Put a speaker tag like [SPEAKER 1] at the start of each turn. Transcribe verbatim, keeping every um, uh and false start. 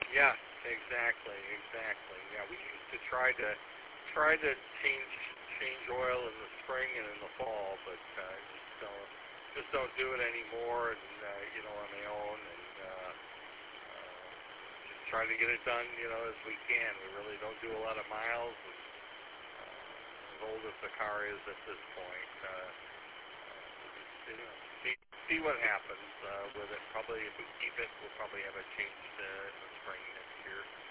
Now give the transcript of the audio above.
[SPEAKER 1] Yeah, exactly, exactly. Yeah, we used to try to try to change change oil in the spring and in the fall, but uh, just don't just don't do it anymore. And uh, you know, on my own, and uh, uh, just try to get it done, you know, as we can. We really don't do a lot of miles, and uh, as old as the car is at this point, uh, uh, just, you know, see see what happens uh, with it. Probably if we keep it, we'll probably have it changed uh, in the spring next year.